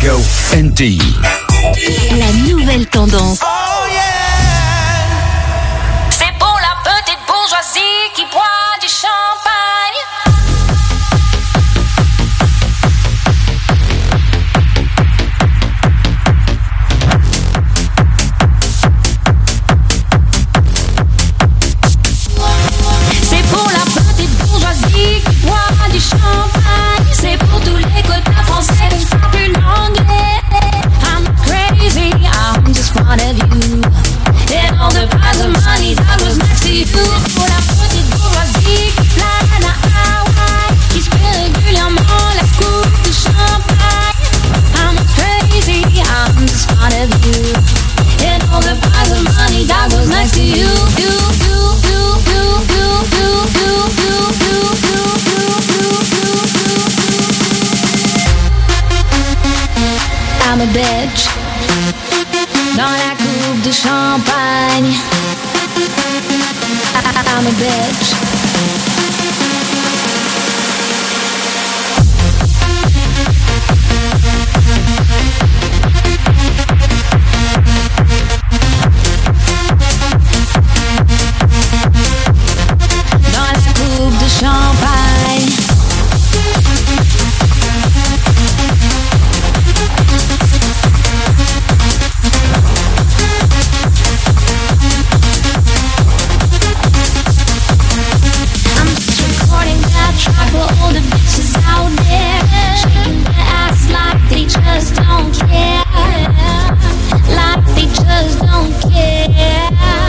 Go NTI. La nouvelle tendance. Oh yeah. C'est pour la petite bourgeoisie qui boit du champagne. C'est pour la petite bourgeoisie qui boit du champagne. C'est pour tous les quotas français qui ne parlent plus l'anglais. I'm crazy, I'm just fond of you. And all the piles of money that was next to you. Pour la petite bourgeoisie qui plane à Hawaï, qui se fait régulièrement la coupe de champagne. I'm crazy, I'm just fond of you. And all the piles of money that was next to you. I'm a bitch dans la coupe de champagne. I'm a bitch. Dans la coupe de champagne. For all the bitches out there, shaking their ass like they just don't care, like they just don't care.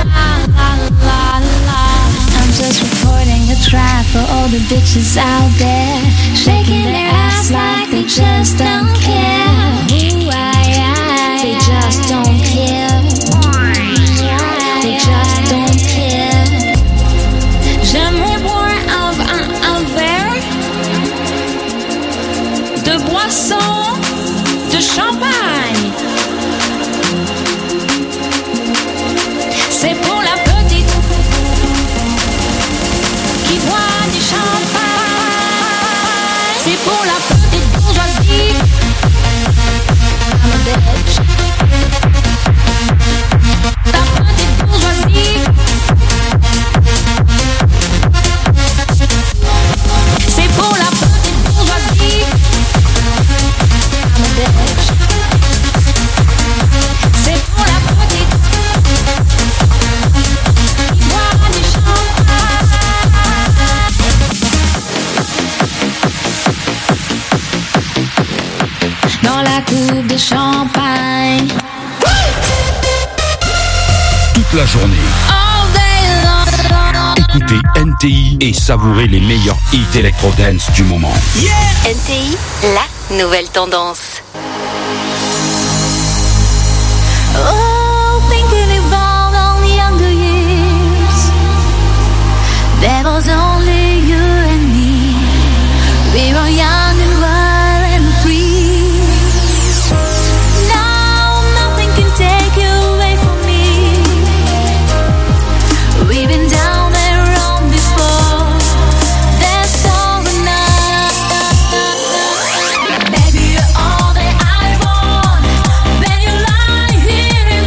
I'm just recording a track for all the bitches out there, shaking their ass like they just don't care. They just don't care. They just don't care. J'aimerais boire un verre de boisson de champagne. C'est pour la petite qui boit du champagne. C'est pour la petite bourgeoisie. I'm a bitch. La petite bourgeoisie. C'est pour la petite bourgeoisie. I'm a bitch. C'est pour la petite qui boit du champagne. Dans la coupe de champagne. Toute la journée. All day long. Écoutez NTI et savourez les meilleurs hits électro-dance du moment. NTI, la nouvelle tendance. Oh, thinking about all the younger years. There was only you and me. We were young and wild and free. Now nothing can take you away from me. We've been down and wrong before. That's all enough. Baby, you're all that I want. When you lie here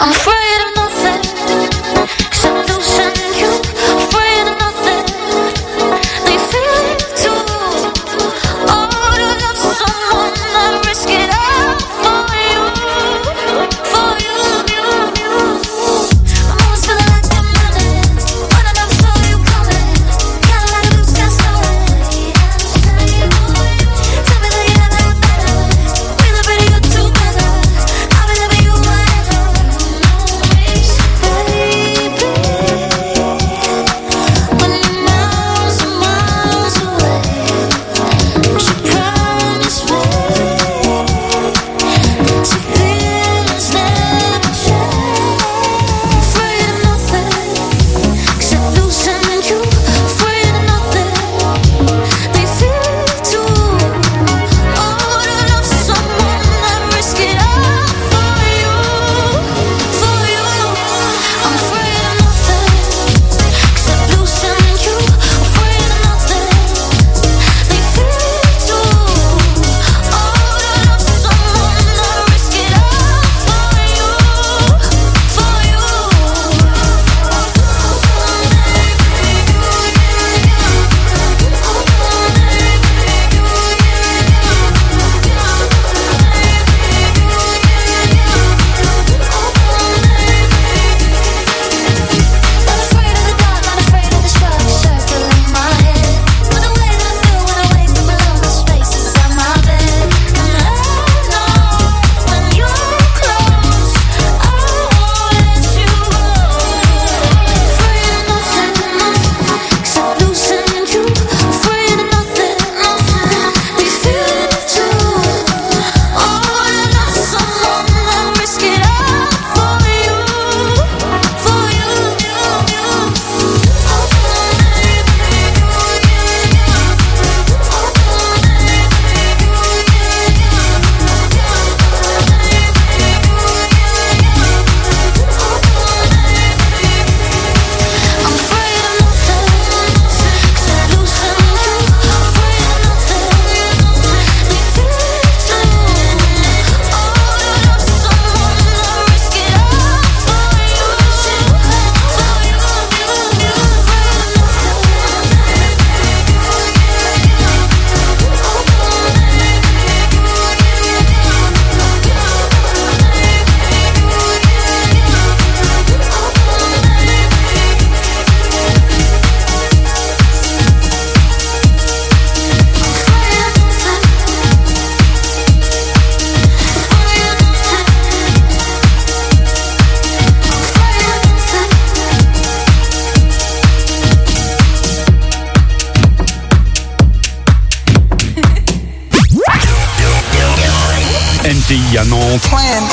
NTI à Nantes.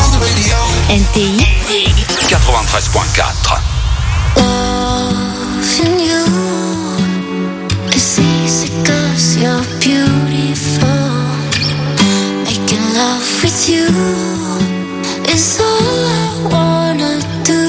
NTI 93.4. Loving you is easy 'cause you're beautiful. Making love with you is all I wanna do.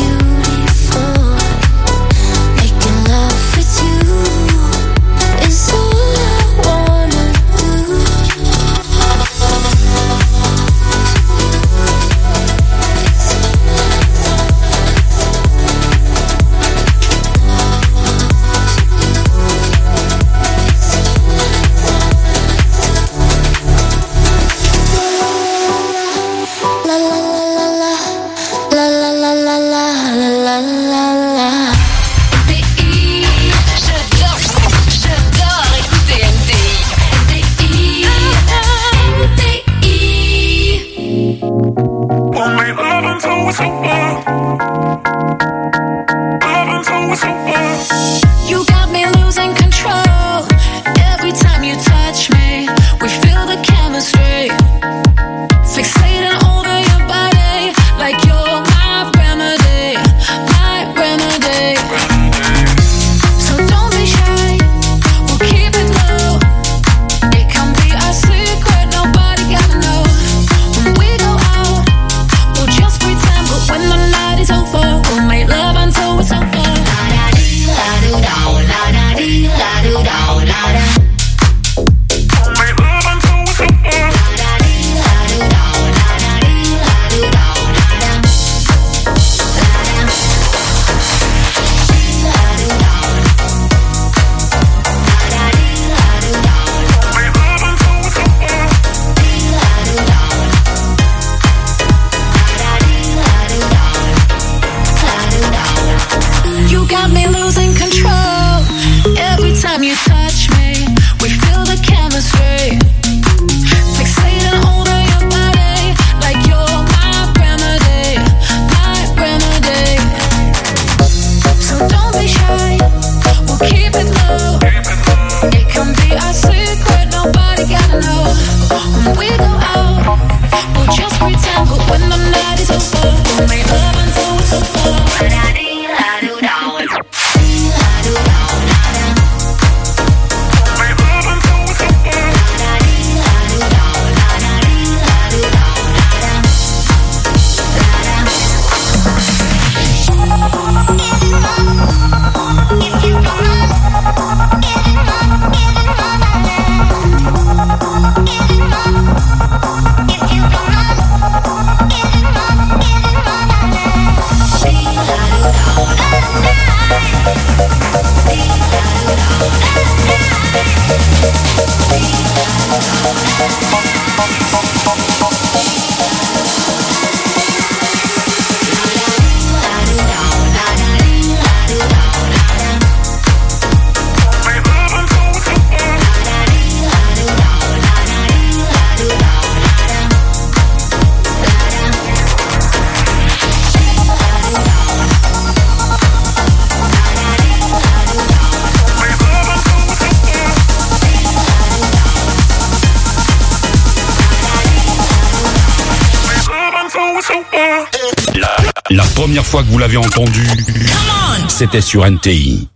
It's You got me losing control. Every time you touch me, we feel the chemistry. Fixating over your body like you're my remedy, my remedy. So don't be shy, we'll keep it low. It can be a secret, nobody gotta know. When we go out, we'll just pretend, but when the night is over, we'll make love until it's over. You got me losing control. Every time you touch me, we feel the chemistry. Fixating over your body like you're my remedy, my remedy. So don't be shy, we'll keep it low. It can be a secret, nobody gotta know. When we go out, we'll just pretend, but when the night is over, we'll make love until it's over. La première fois que vous l'avez entendu, c'était sur NTI.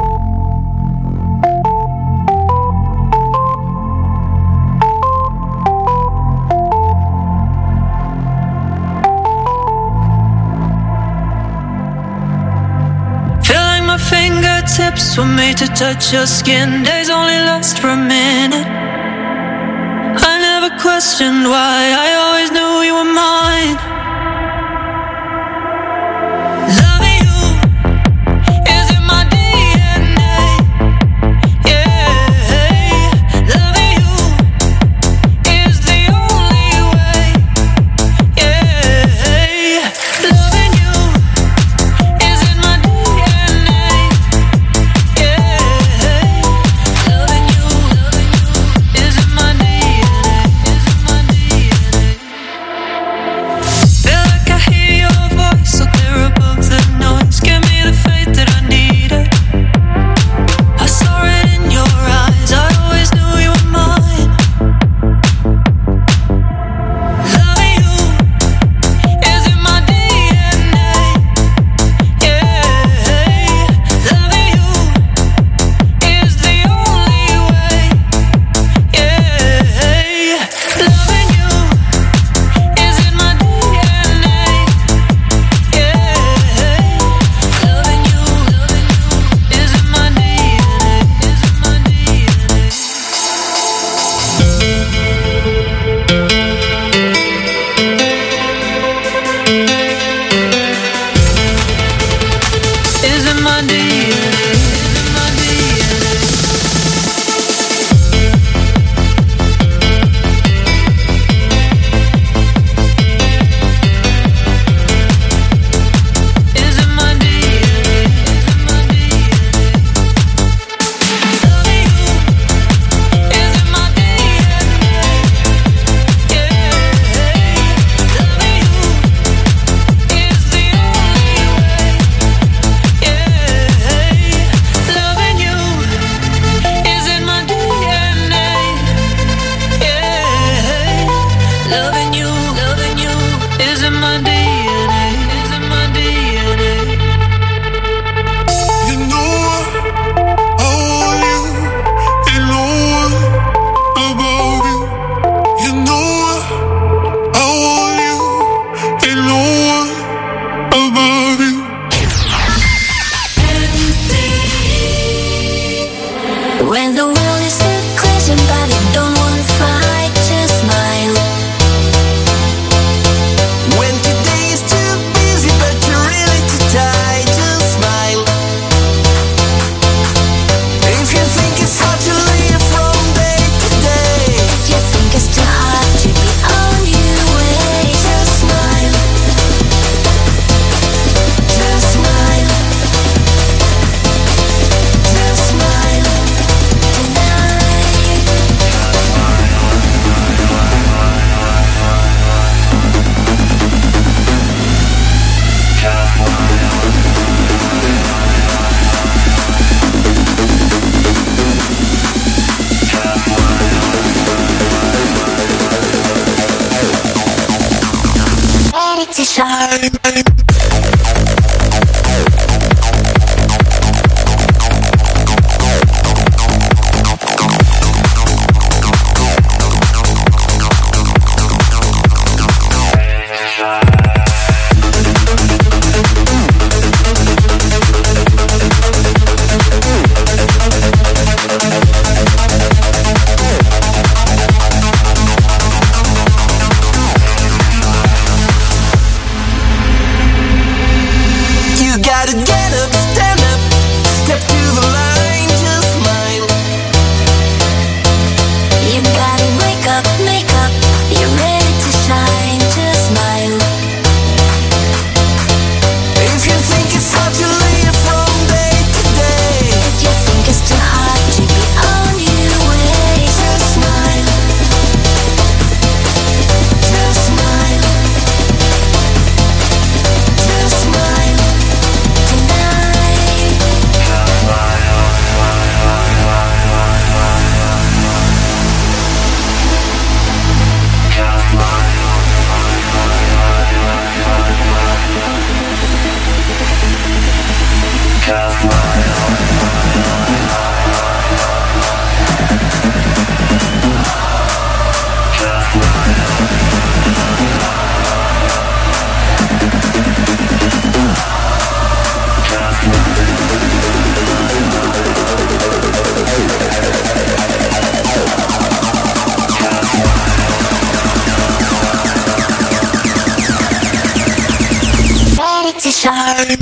Feeling my fingertips were made to touch your skin. Days only last for a minute. I never questioned why, I always knew you were mine. When the world is too clear, somebody don't want to fight, just smile. When today is too busy, but you're really too tired, just smile. If you think it's hard to live from day to day, If you think it's too hard to be on your way, just smile. Just smile. Just smile tonight. Ready to shine. you gotta get up, stand up, step to the line, just smile. You gotta wake up, make up, you're ready to shine, just smile. If you think it's hard to live from day to day, If you think it's too hard to be on your way, just smile. Just smile. Just smile tonight. Ready to shine.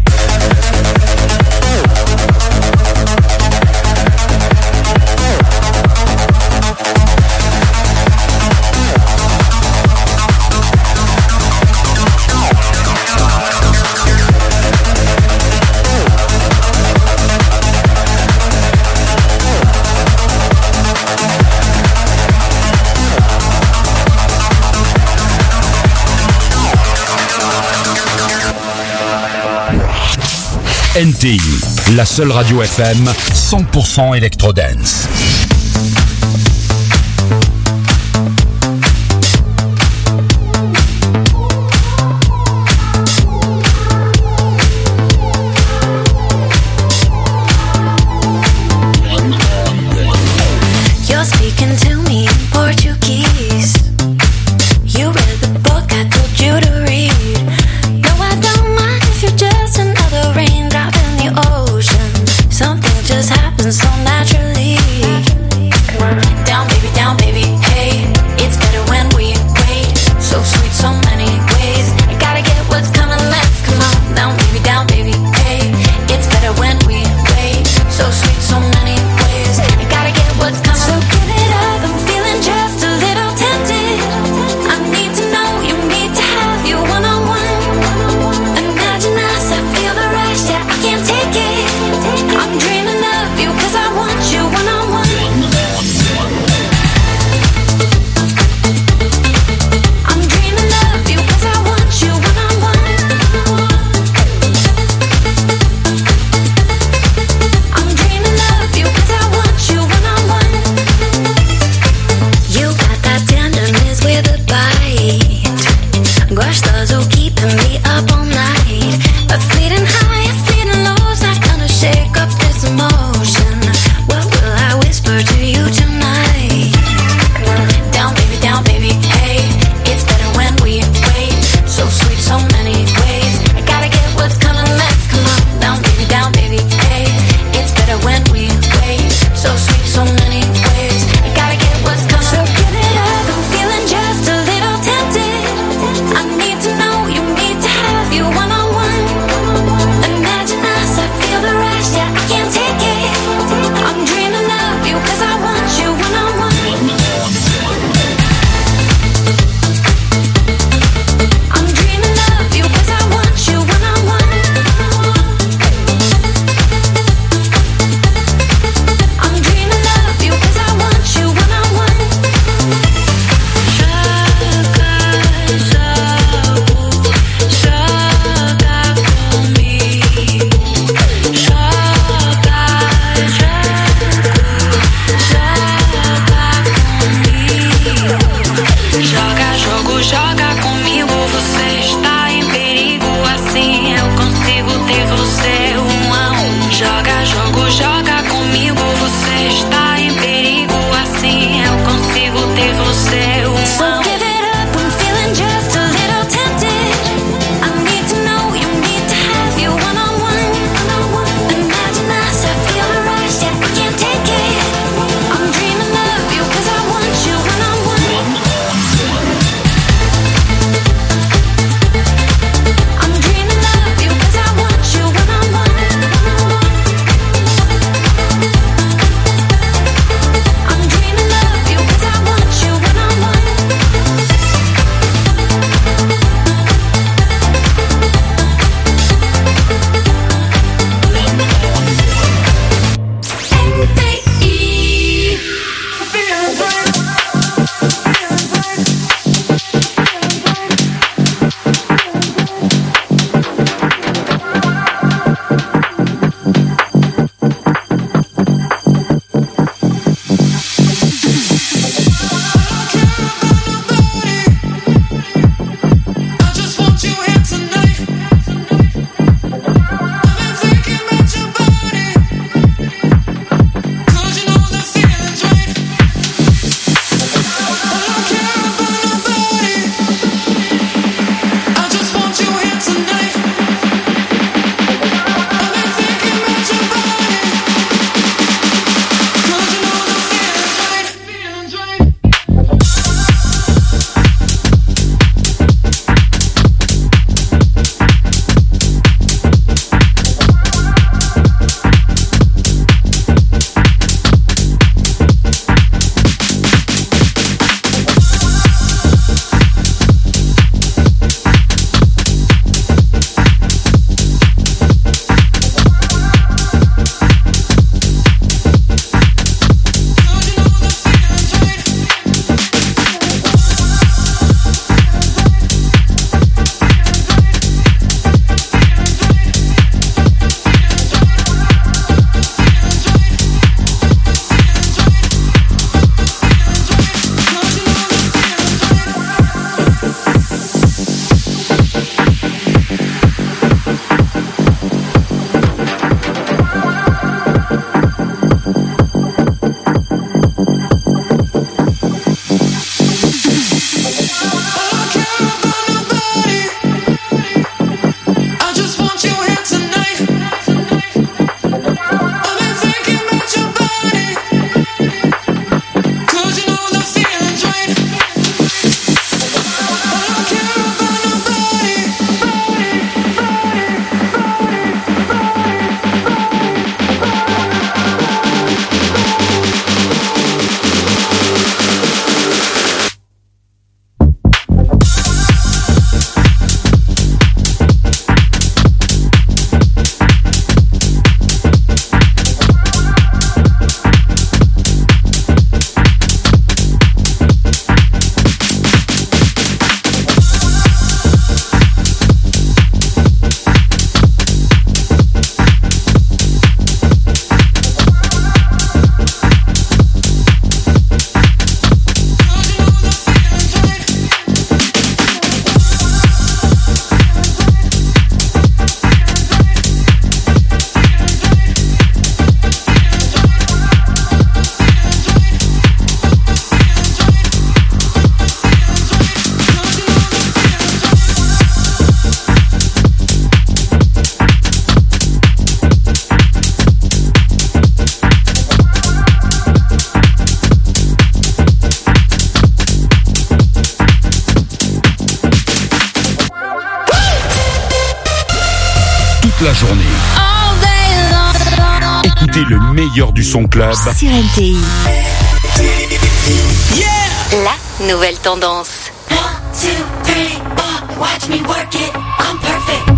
NTI, la seule radio FM 100% électro-dance. You're speaking to me in Portuguese. You read the book I told you to read. No, I don't mind if you're just another raindrop in the ocean. Something just happens so naturally. écoutez le meilleur du son club sur NTI. La nouvelle tendance. 1, 2, 3, 4, watch me work it, I'm perfect.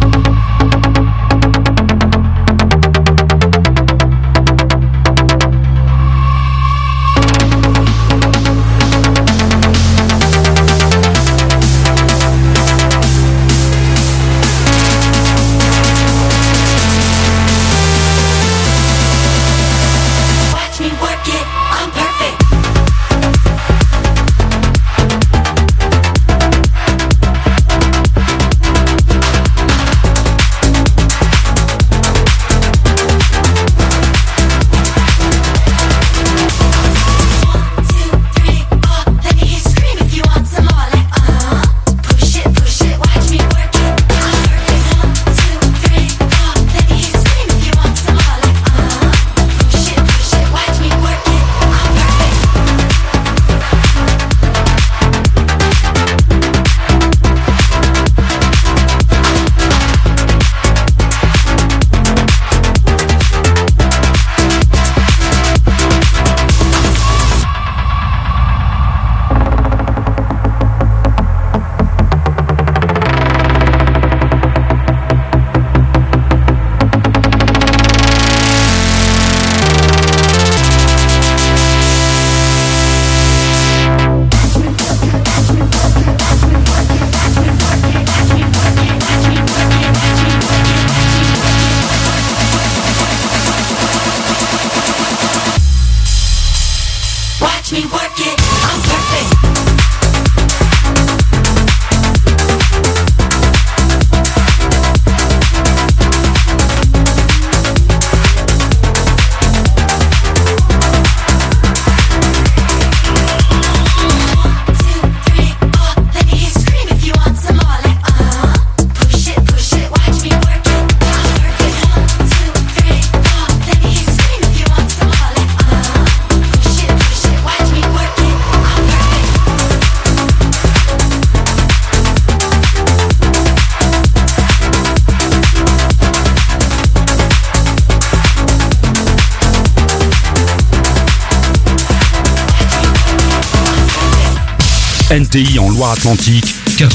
NTI en Loire-Atlantique,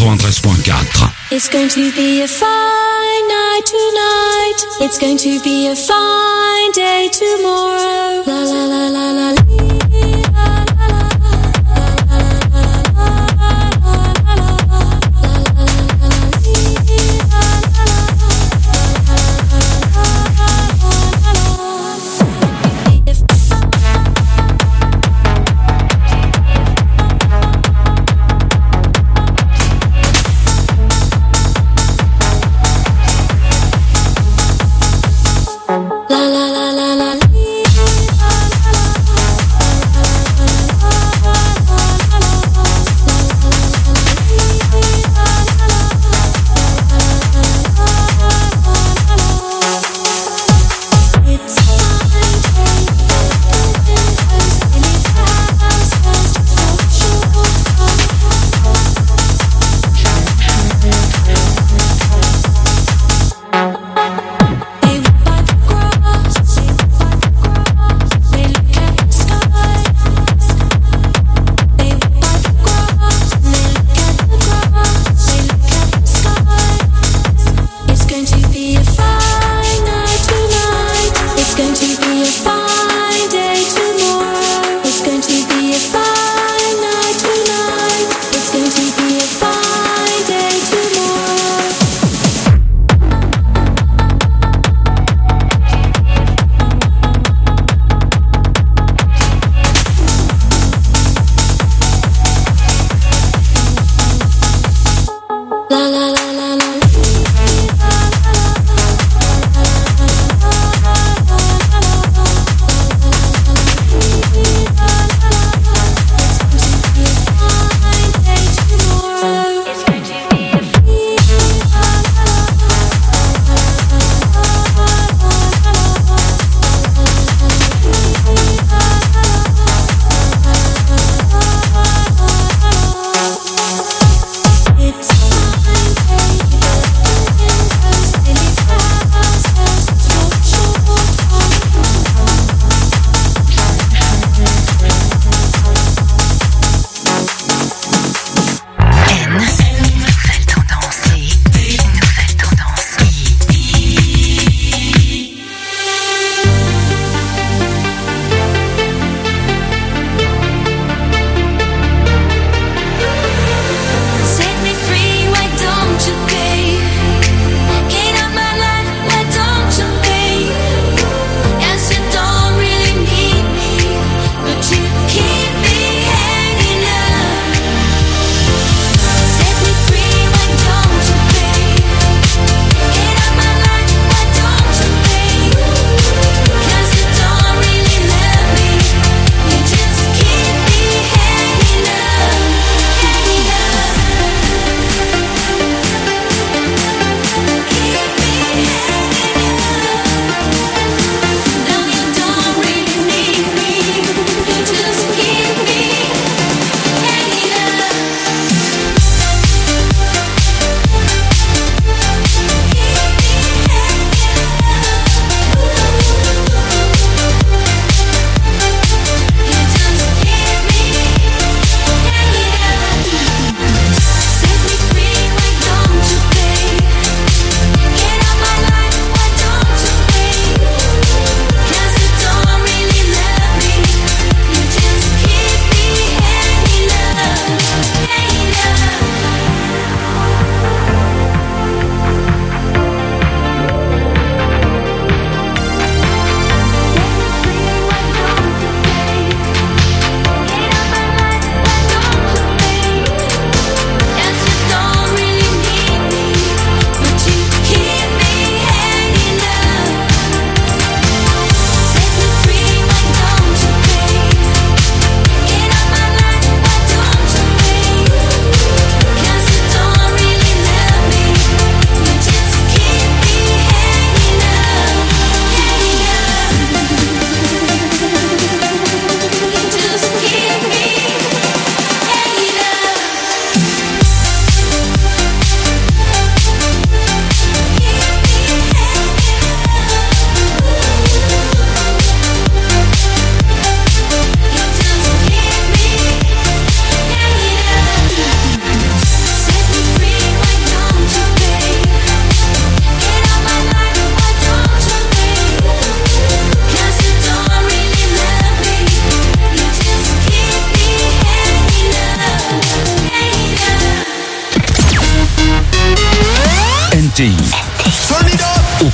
93.4. It's going to be a fine night tonight. It's going to be a fine day tomorrow. La la la la la la.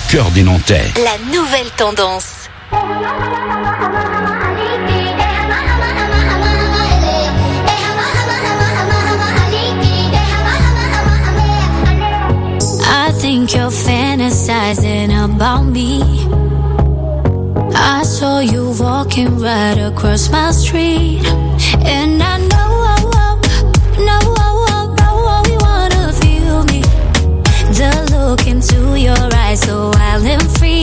cœur des Nantais. La nouvelle tendance. I think you're fantasizing about me. I saw you walking right across my street, and I know you wanna feel me. The look into your eyes, so wild and free.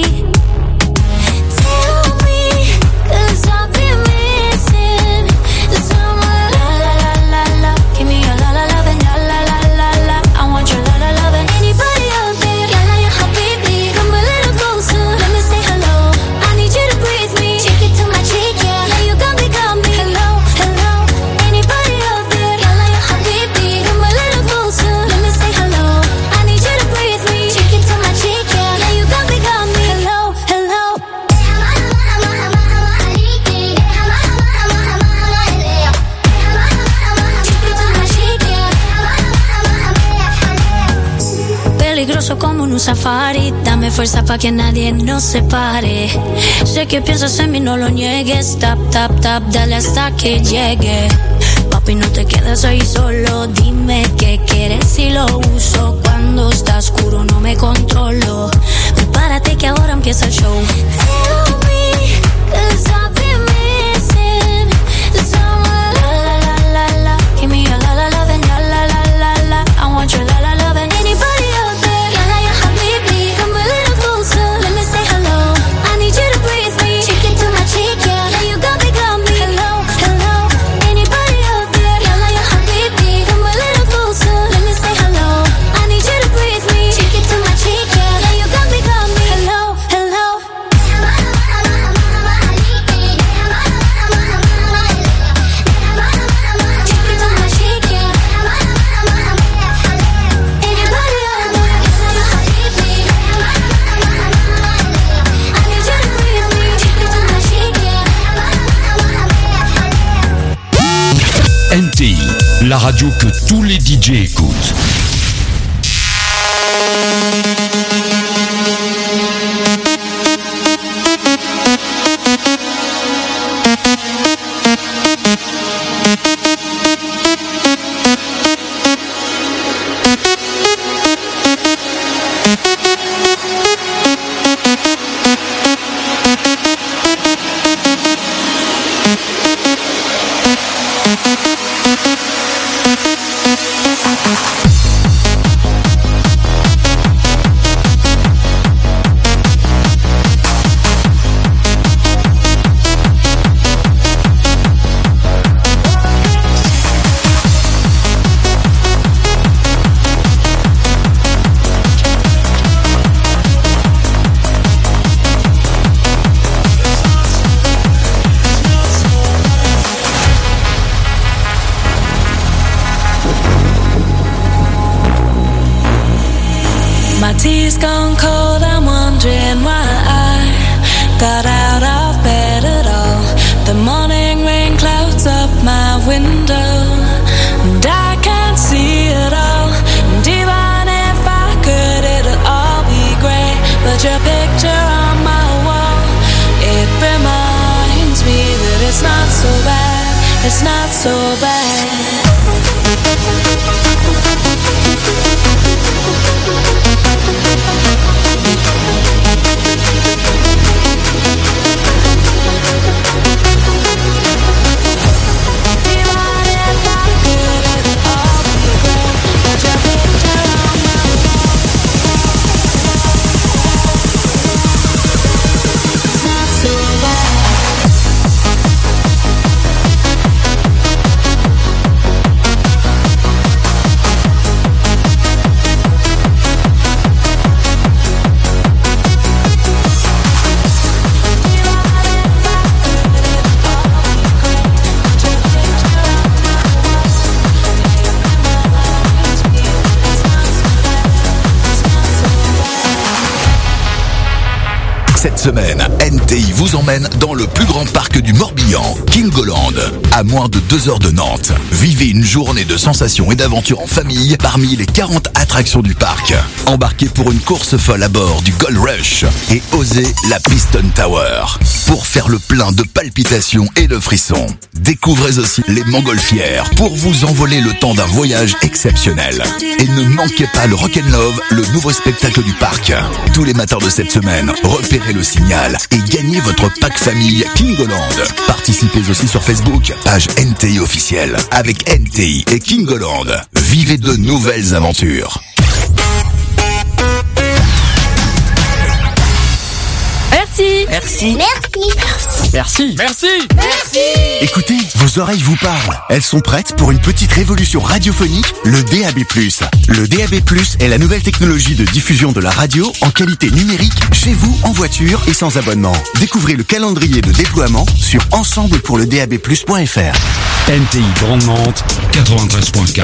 Tell me, 'cause I've been missing someone. La la la la la, give me your la la love and la la la la la. I want your la la love and anybody out there. Yalla ya habibi, come a little closer. Let me say hello. I need you to breathe me. Take it to my cheek, yeah. Now you got me. Hello, hello. Anybody out there? Yalla ya habibi, come a little closer. Let me say hello. I need you to breathe me. Take it to my cheek, yeah. Now you got me. Hello, hello. Peligroso como un safari, dame fuerza pa' que nadie nos separe. Sé que piensas en mí, no lo niegues. Tap, tap, tap, dale hasta que llegue. Papi, no te quedas ahí solo, dime qué quieres y lo uso. Cuando está oscuro no me controlo. Prepárate que ahora empieza el show. Tell me, 'cause I've been missing someone. La la la la la, give me your la la love and la la la la la. I want your la la love and anybody out there. Yalla ya habibi, come a little closer. Let me say hello. I need you to breathe me. Take it to my cheek, yeah. Now you got me. Hello, hello. Anybody out there? Yalla ya habibi, come a little closer. Let me say hello. I need you to breathe me. Take it to my cheek, yeah. Now you got me. Hello, hello. Take it to my cheek, yeah. Anybody out there? Yalla ya habibi, I need you to breathe me. Take it to my cheek, yeah. NTI, la radio que tous les DJ écoutent. My tea's gone cold, I'm wondering why I got out of bed at all. The morning rain clouds up my window, and I can't see it all. And even if I could, it'll all be great. But your picture on my wall, it reminds me that it's not so bad, it's not so bad. Cette semaine, NTI vous emmène dans le plus grand parc du Morbihan, Kingoland, à moins de 2 heures de Nantes. Vivez une journée de sensations et d'aventures en famille parmi les 40 attractions du parc. Embarquez pour une course folle à bord du Gold Rush et osez la Piston Tower pour faire le plein de palpitations et de frissons. Découvrez aussi les montgolfières pour vous envoler le temps d'un voyage exceptionnel. Et ne manquez pas le Rock'n'Love, le nouveau spectacle du parc. Tous les matins de cette semaine, repérez le signal et gagnez votre pack famille Kingoland. Participez aussi sur Facebook, page NTI officielle. Avec NTI et Kingoland, vivez de nouvelles aventures. Merci. Merci. Merci. Merci. Merci. Merci. Écoutez, vos oreilles vous parlent. Elles sont prêtes pour une petite révolution radiophonique, le DAB+. Le DAB+, est la nouvelle technologie de diffusion de la radio en qualité numérique chez vous, en voiture et sans abonnement. Découvrez le calendrier de déploiement sur ensemblepourledabplus.fr. NTI Grande Nantes, 93.4.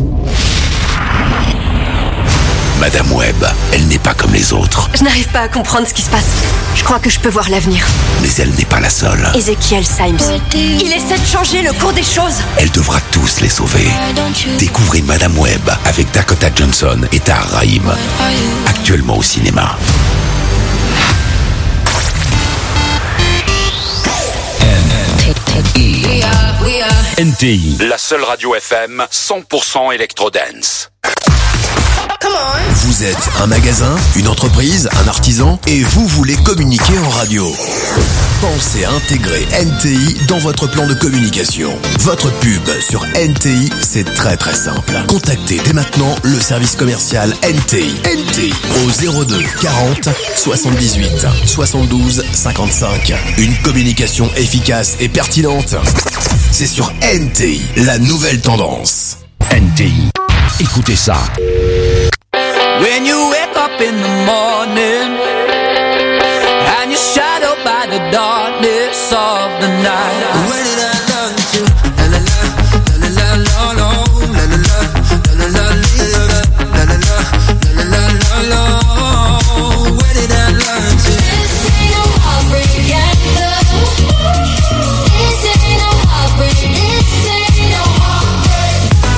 Madame Webb, elle n'est pas comme les autres. Je n'arrive pas à comprendre ce qui se passe. Je crois que je peux voir l'avenir. Mais elle n'est pas la seule. Ezekiel Symes. Il essaie de changer le cours des choses. Elle devra tous les sauver. Découvrez Madame Webb avec Dakota Johnson et Tahar Rahim. Actuellement au cinéma. NTI, la seule radio FM 100% électro-dance. Vous êtes un magasin, une entreprise, un artisan et vous voulez communiquer en radio. Pensez à intégrer NTI dans votre plan de communication. Votre pub sur NTI, c'est très très simple. Contactez dès maintenant le service commercial NTI. NTI au 02 40 78 72 55. Une communication efficace et pertinente. C'est sur NTI, la nouvelle tendance. NTI, écoutez ça. When you wake up in the morning and you're shadowed by the darkness of the night. Where did I learn to? La la la la la la la la la la la la la la la. Where did I learn to? This ain't no heartbreak anthem. This ain't no heartbreak. This ain't no heartbreak.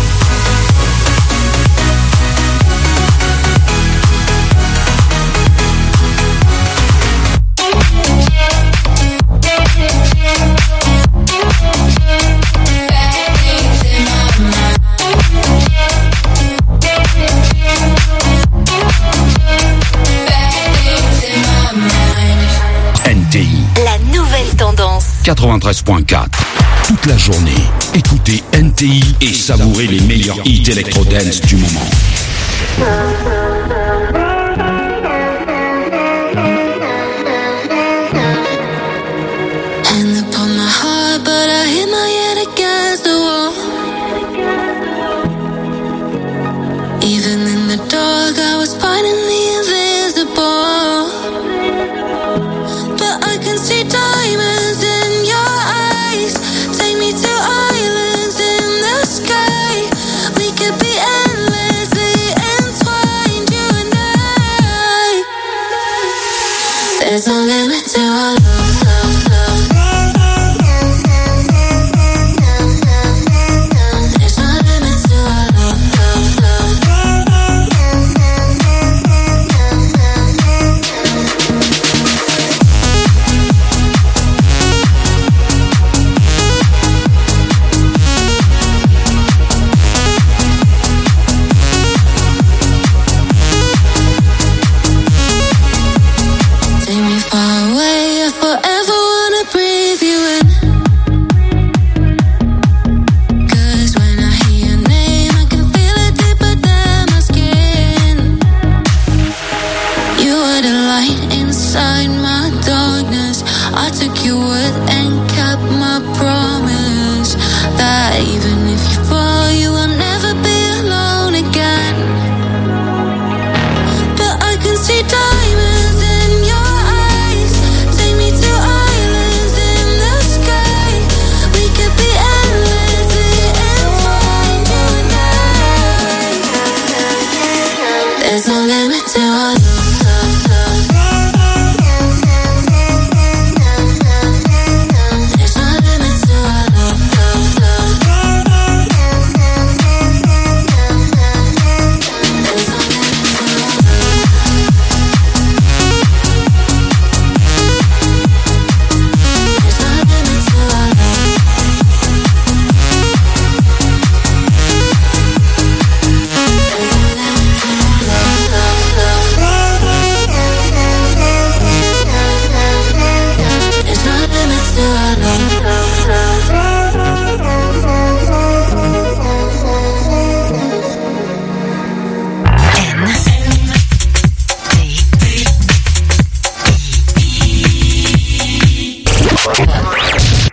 NTI, La nouvelle tendance. 93.4. Toute la journée, écoutez NTI et savourez les meilleurs hits électro-dance du moment. Hand upon my heart, but I hit my head against the wall. Even in the dark, I was fighting the invisible. But I can see diamonds in your eyes. Take me to islands in the sky. We could be endlessly entwined, you and I.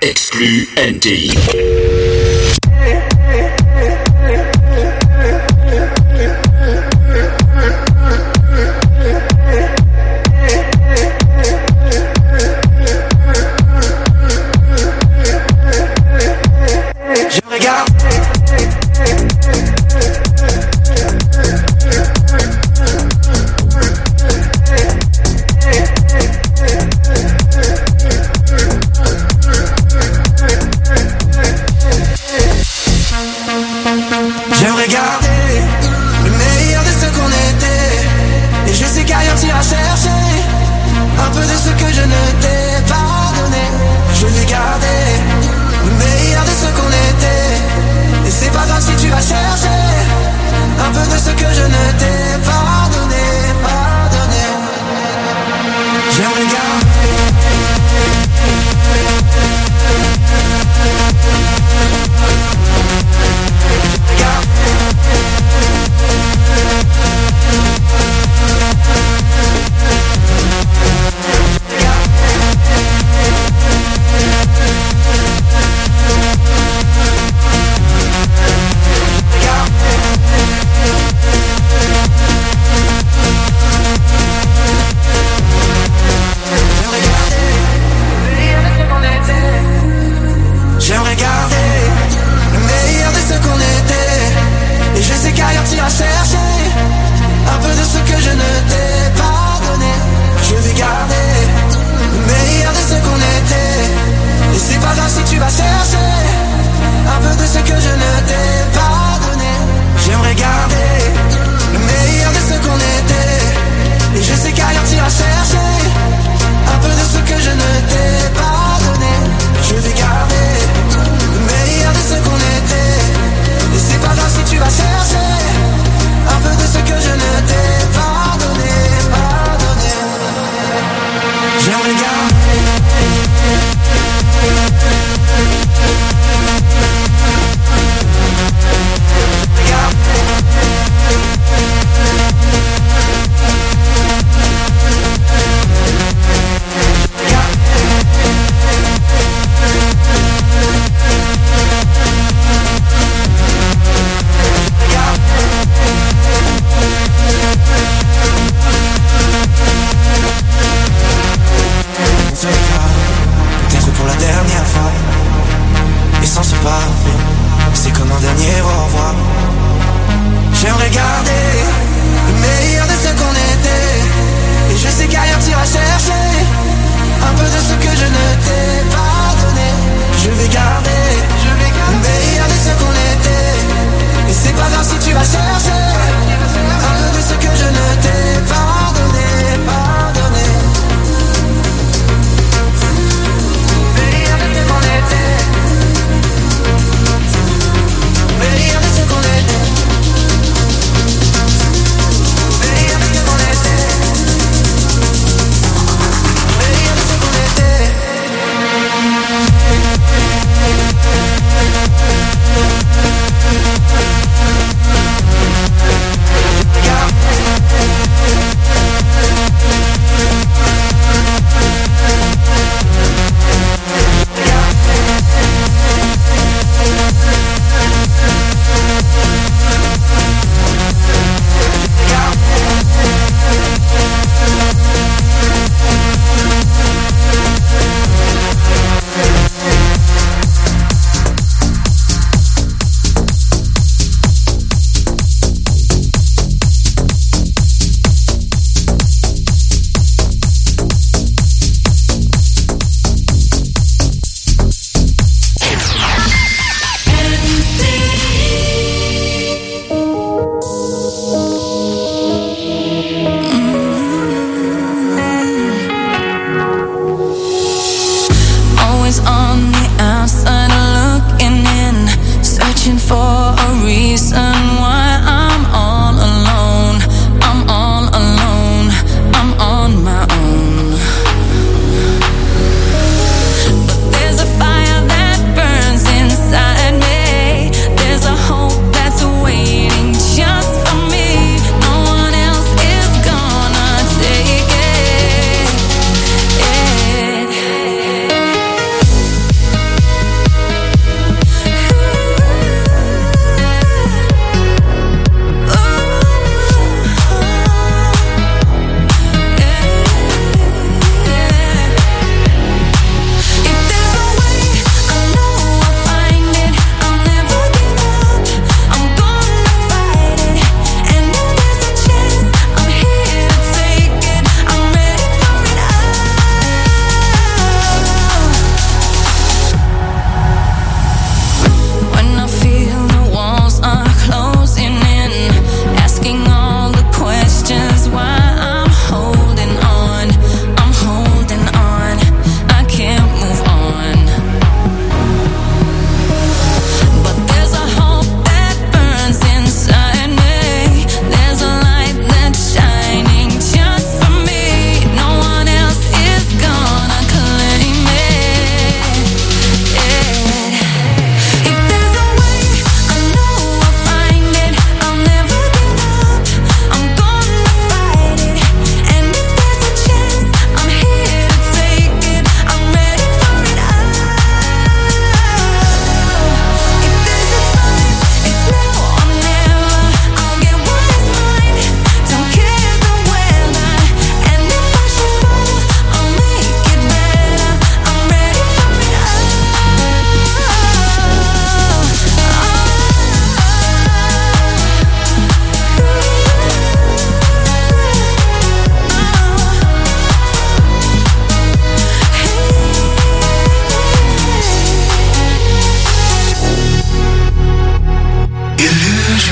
exclu NTI.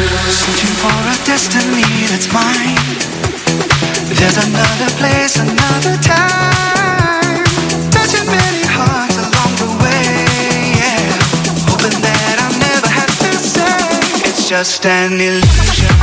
Searching for a destiny that's mine. There's another place, another time. Touching many hearts along the way, yeah. Hoping that I'll never have to say it's just an illusion.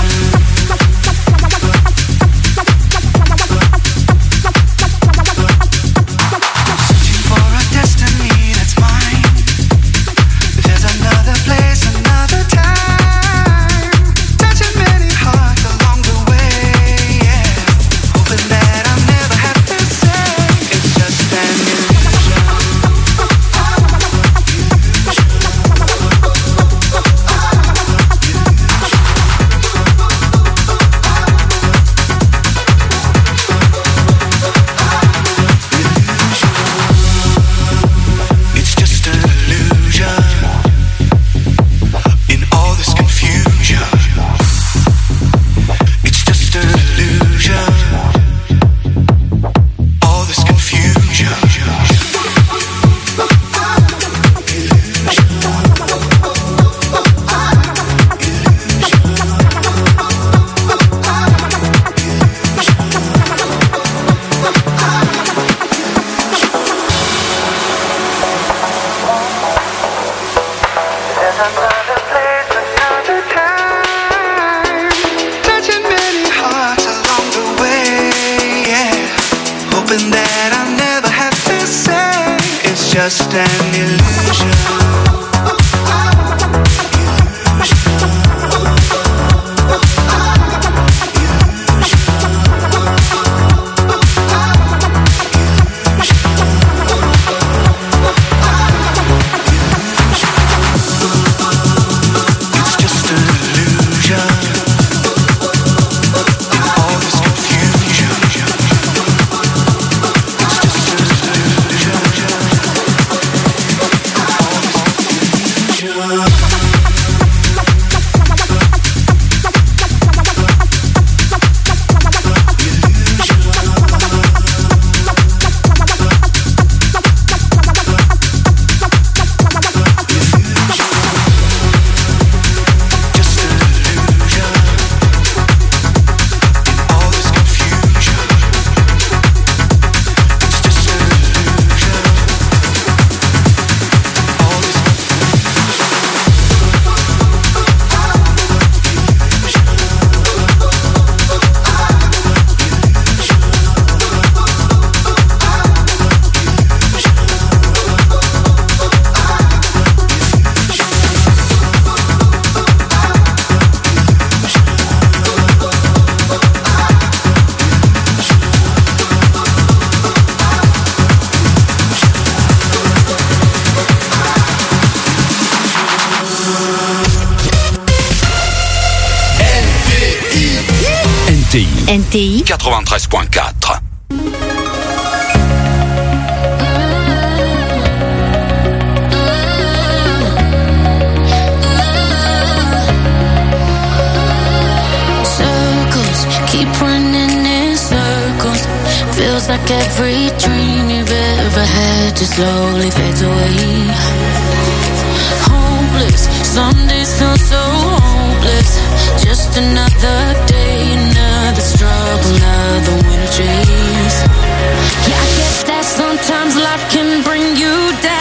Just an illusion. NTI 93.4. Circles keep running in circles. Feels like every dream you've ever had just slowly fades away. Hopeless, some days feel so hopeless. Just another day, another struggle, another winter chase. Yeah, I get that sometimes life can bring you down.